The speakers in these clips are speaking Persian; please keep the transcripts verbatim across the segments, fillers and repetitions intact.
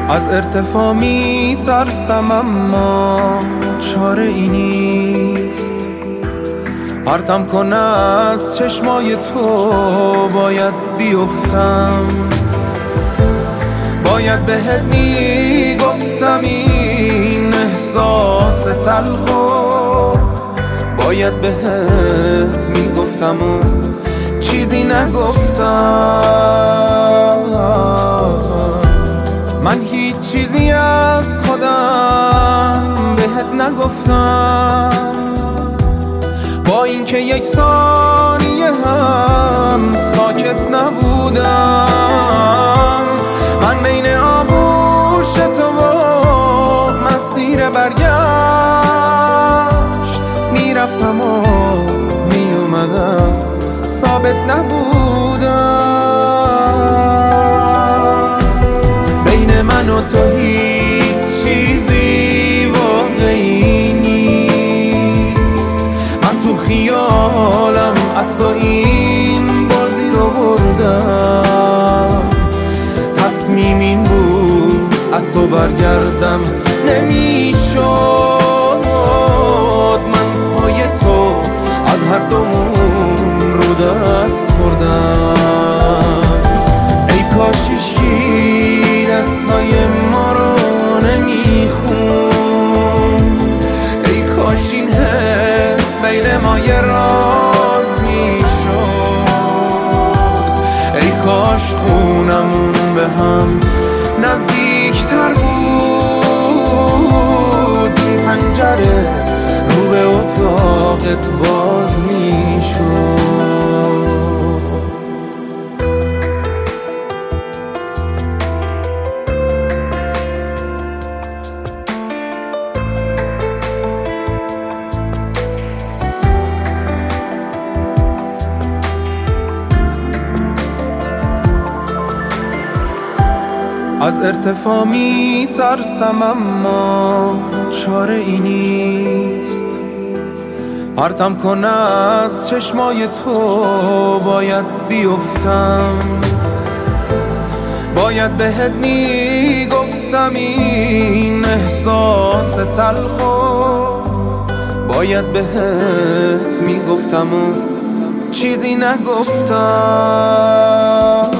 از ارتفاع می ترسم اما چاره ای نیست. پرتم کن از چشمای تو باید بیفتم. باید بهت می گفتم این احساس تلخو، باید بهت می گفتم و چیزی نگفتم. من هیچ چیزی از خودم بهت نگفتم، با اینکه یک ثانیه هم ساکت نبودم. من بین آغوش تو و مسیر برگشت میرفتم و میومدم، ثابت نبودم. بین من و تو هیچ چیزی واقعی نیست. من تو خیالم از تو این بازی رو بردم. تصمیم این بود از تو برگردم نمیشد. من پای تو از هر دومون رو دست خوردم. ای کاش هیچکی دستای ما رو نمیخون. ای کاش این حس بین ما یه راز میشد. ای کاش خونمون به هم نزدیکتر بود. این پنجره رو به اتاقت باز میشد. از ارتفاع می ترسم اما چاره ای نیست. پرتم کن از چشمای تو باید بیفتم. باید بهت می گفتم این احساس تلخو، باید بهت می گفتم و چیزی نگفتم.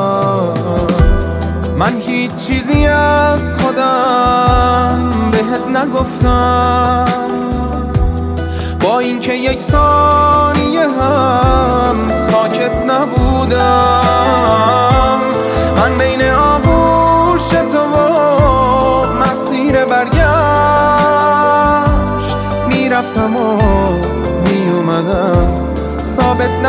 من هیچ چیزی از خودم بهت نگفتم، با اینکه یک ثانیه هم ساکت نبودم. من بین آغوش تو و مسیر برگشت میرفتم و میومدم، ثابت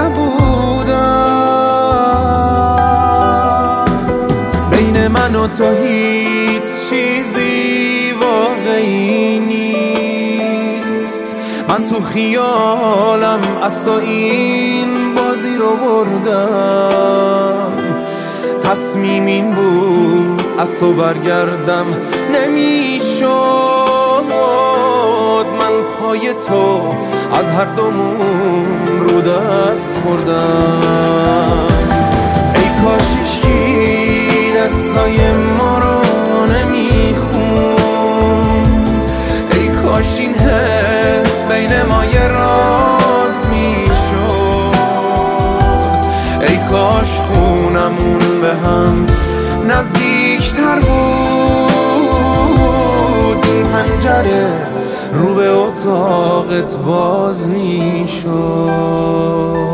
نبودم. بین من و تو هیچ چیزی واقعی نیست. من تو خیالم از تو این بازی رو بردم. تصمیم این بود از تو برگردم نمیشد. من پای تو از هر دومون رو دست خوردم. ای کاش هیچکی دستای ما رو نمیخون. ای کاش این حس بین ما یه راز میشد. ای کاش خونمون به هم نزدیکتر بود. این پنجره رو به اتاقت باز میشد.